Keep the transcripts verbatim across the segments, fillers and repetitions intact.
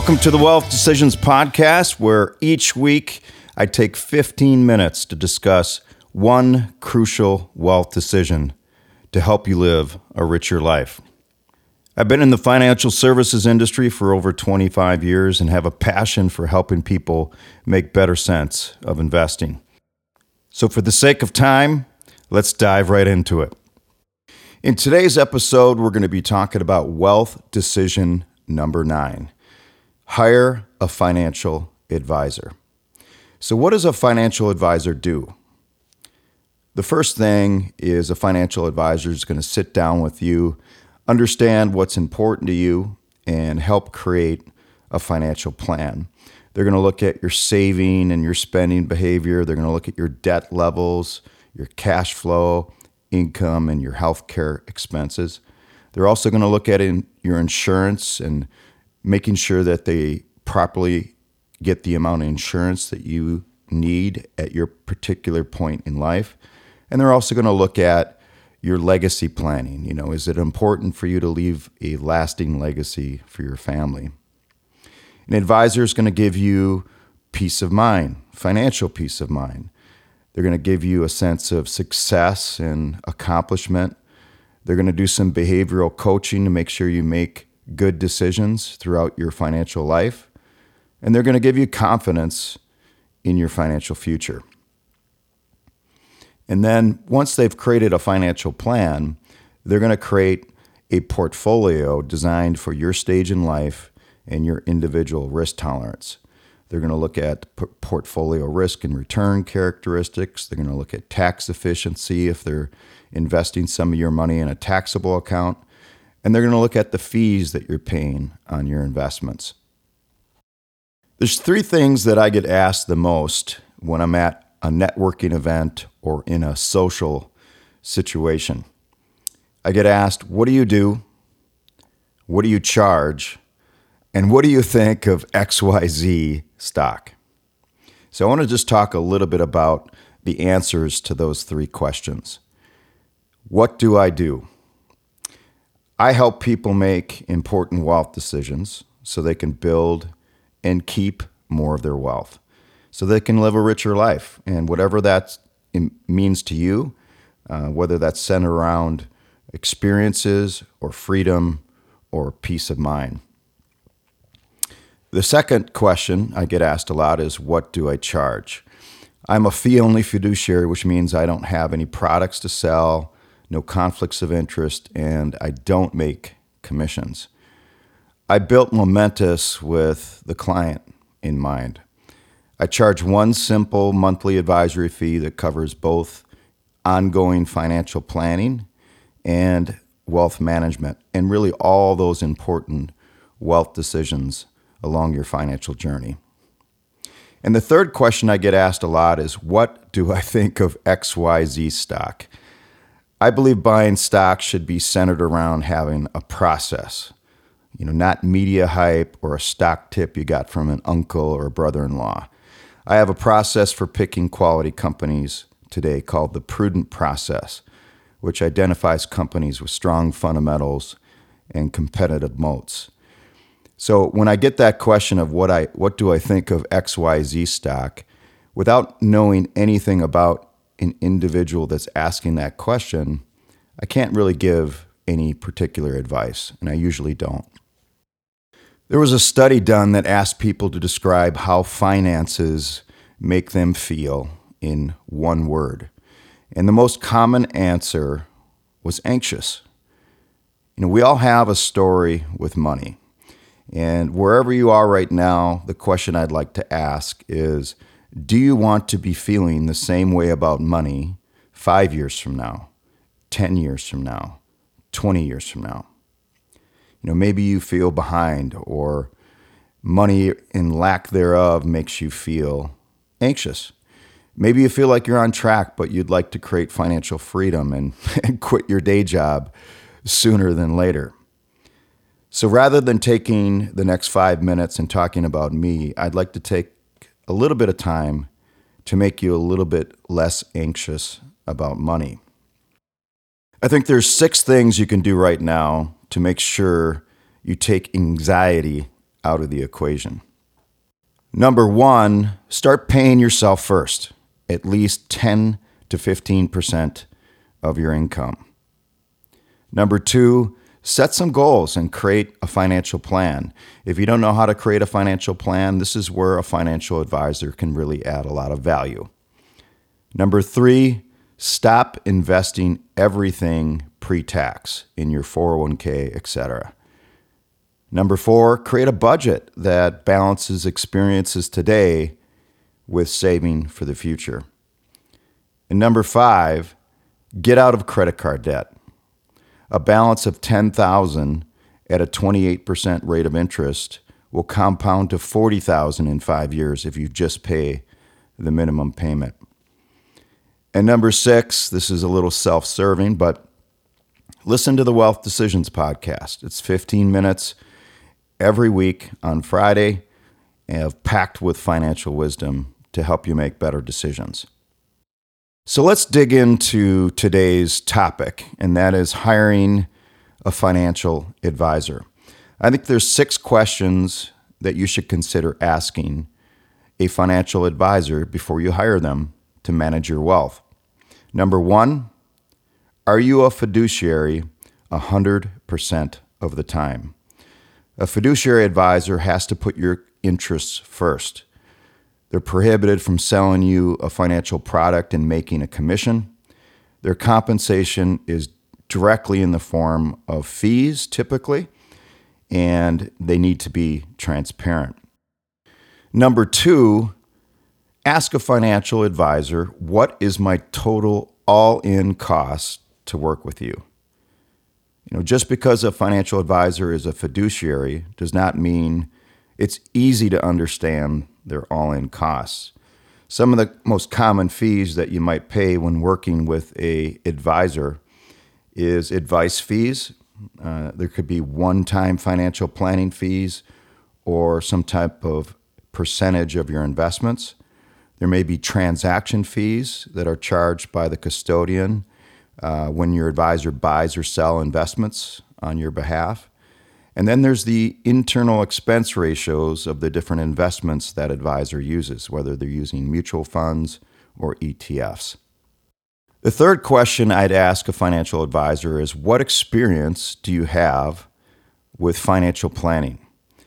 Welcome to the Wealth Decisions Podcast, where each week I take fifteen minutes to discuss one crucial wealth decision to help you live a richer life. I've been in the financial services industry for over twenty-five years and have a passion for helping people make better sense of investing. So for the sake of time, let's dive right into it. In today's episode, we're going to be talking about wealth decision number nine. Hire a financial advisor. So what does a financial advisor do? The first thing is a financial advisor is going to sit down with you, understand what's important to you, and help create a financial plan. They're going to look at your saving and your spending behavior. They're going to look at your debt levels, your cash flow, income, and your healthcare expenses. They're also going to look at in your insurance and making sure that they properly get the amount of insurance that you need at your particular point in life. And they're also going to look at your legacy planning. You know, is it important for you to leave a lasting legacy for your family? An advisor is going to give you peace of mind, financial peace of mind. They're going to give you a sense of success and accomplishment. They're going to do some behavioral coaching to make sure you make good decisions throughout your financial life. And they're going to give you confidence in your financial future. And then once they've created a financial plan, they're going to create a portfolio designed for your stage in life and your individual risk tolerance. They're going to look at p- portfolio risk and return characteristics. They're going to look at tax efficiency if they're investing some of your money in a taxable account. And they're going to look at the fees that you're paying on your investments. There's three things that I get asked the most when I'm at a networking event or in a social situation. I get asked, what do you do? What do you charge? And what do you think of X Y Z stock? So I want to just talk a little bit about the answers to those three questions. What do I do? I help people make important wealth decisions so they can build and keep more of their wealth, so they can live a richer life. And whatever that means to you, uh, whether that's centered around experiences or freedom or peace of mind. The second question I get asked a lot is, what do I charge? I'm a fee-only fiduciary, which means I don't have any products to sell, no conflicts of interest, and I don't make commissions. I built Momentous with the client in mind. I charge one simple monthly advisory fee that covers both ongoing financial planning and wealth management, and really all those important wealth decisions along your financial journey. And the third question I get asked a lot is, what do I think of X Y Z stock? I believe buying stocks should be centered around having a process, you know, not media hype or a stock tip you got from an uncle or a brother-in-law. I have a process for picking quality companies today called the Prudent Process, which identifies companies with strong fundamentals and competitive moats. So when I get that question of what I what do I think of X Y Z stock, without knowing anything about an individual that's asking that question, I can't really give any particular advice, and I usually don't. There was a study done that asked people to describe how finances make them feel in one word. And the most common answer was anxious. You know, we all have a story with money. And wherever you are right now, the question I'd like to ask is, do you want to be feeling the same way about money five years from now, ten years from now, twenty years from now? You know, maybe you feel behind, or money and lack thereof makes you feel anxious. Maybe you feel like you're on track, but you'd like to create financial freedom and, and quit your day job sooner than later. So rather than taking the next five minutes and talking about me, I'd like to take a little bit of time to make you a little bit less anxious about money. I think there's six things you can do right now to make sure you take anxiety out of the equation. Number one, start paying yourself first, at least ten to fifteen percent of your income. Number two, set some goals and create a financial plan. If you don't know how to create a financial plan, this is where a financial advisor can really add a lot of value. Number three, stop investing everything pre-tax in your four oh one k, et cetera. Number four, create a budget that balances experiences today with saving for the future. And number five, get out of credit card debt. A balance of ten thousand dollars at a twenty-eight percent rate of interest will compound to forty thousand dollars in five years if you just pay the minimum payment. And number six, this is a little self-serving, but listen to the Wealth Decisions podcast. It's fifteen minutes every week on Friday, and packed with financial wisdom to help you make better decisions. So let's dig into today's topic, and that is hiring a financial advisor. I think there's six questions that you should consider asking a financial advisor before you hire them to manage your wealth. Number one, are you a fiduciary one hundred percent of the time? A fiduciary advisor has to put your interests first. They're prohibited from selling you a financial product and making a commission. Their compensation is directly in the form of fees, typically, and they need to be transparent. Number two, ask a financial advisor, what is my total all-in cost to work with you? You know, just because a financial advisor is a fiduciary does not mean it's easy to understand their all-in costs. Some of the most common fees that you might pay when working with a advisor is advice fees. Uh, there could be one-time financial planning fees or some type of percentage of your investments. There may be transaction fees that are charged by the custodian uh, when your advisor buys or sells investments on your behalf. And then there's the internal expense ratios of the different investments that advisor uses, whether they're using mutual funds or E T Fs. The third question I'd ask a financial advisor is, what experience do you have with financial planning?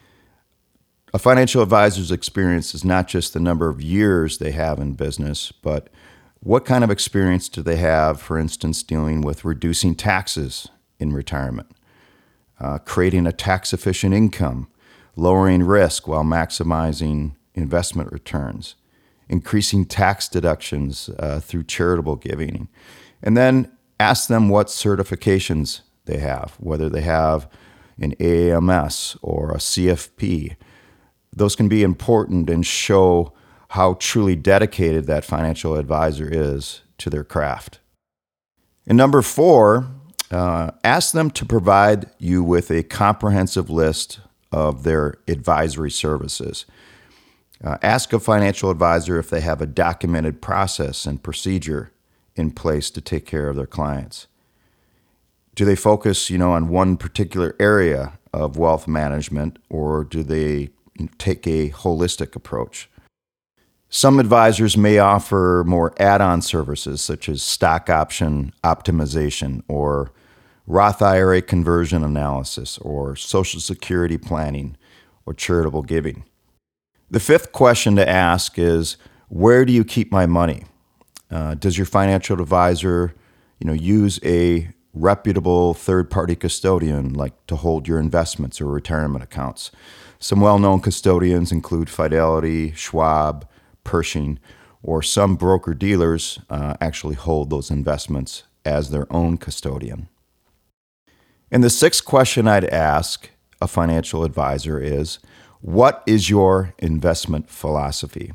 A financial advisor's experience is not just the number of years they have in business, but what kind of experience do they have, for instance, dealing with reducing taxes in retirement, uh, creating a tax-efficient income, lowering risk while maximizing investment returns, increasing tax deductions uh, through charitable giving, and then ask them what certifications they have, whether they have an A A M S or a C F P. Those can be important and show how truly dedicated that financial advisor is to their craft. And number four, uh, ask them to provide you with a comprehensive list of their advisory services. Uh, ask a financial advisor if they have a documented process and procedure in place to take care of their clients. Do they focus, you know, on one particular area of wealth management, or do they take a holistic approach? Some advisors may offer more add-on services such as stock option optimization or Roth I R A conversion analysis or Social Security planning or charitable giving. The fifth question to ask is, where do you keep my money? Uh, does your financial advisor, you know, use a reputable third-party custodian like to hold your investments or retirement accounts? Some well-known custodians include Fidelity, Schwab, Pershing, or some broker-dealers uh, actually hold those investments as their own custodian. And the sixth question I'd ask a financial advisor is, what is your investment philosophy?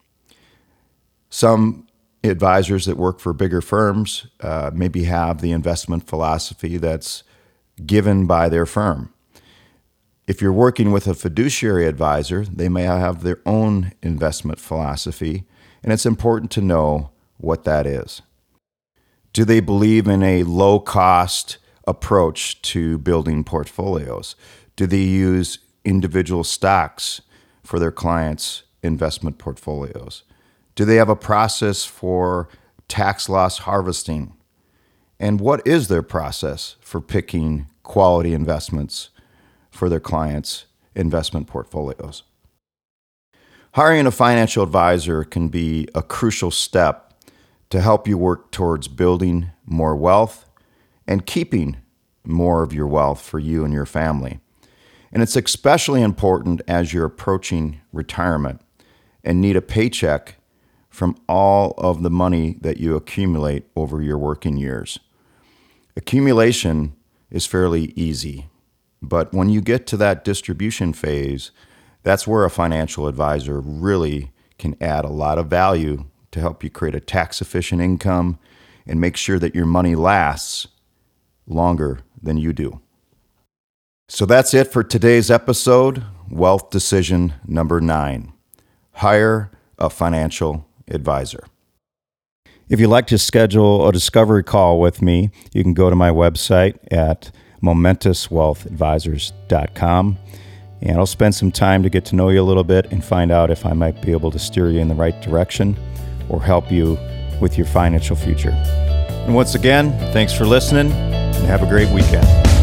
Some advisors that work for bigger firms uh, maybe have the investment philosophy that's given by their firm. If you're working with a fiduciary advisor, they may have their own investment philosophy, and it's important to know what that is. Do they believe in a low-cost approach to building portfolios? Do they use individual stocks for their clients' investment portfolios? Do they have a process for tax loss harvesting? And what is their process for picking quality investments for their clients' investment portfolios? Hiring a financial advisor can be a crucial step to help you work towards building more wealth and keeping more of your wealth for you and your family. And it's especially important as you're approaching retirement and need a paycheck from all of the money that you accumulate over your working years. Accumulation is fairly easy, but when you get to that distribution phase, that's where a financial advisor really can add a lot of value to help you create a tax-efficient income and make sure that your money lasts longer than you do. So that's it for today's episode, Wealth Decision number nine. Hire a financial advisor. If you'd like to schedule a discovery call with me, you can go to my website at momentous wealth advisors dot com, and I'll spend some time to get to know you a little bit and find out if I might be able to steer you in the right direction or help you with your financial future. And once again, thanks for listening and have a great weekend.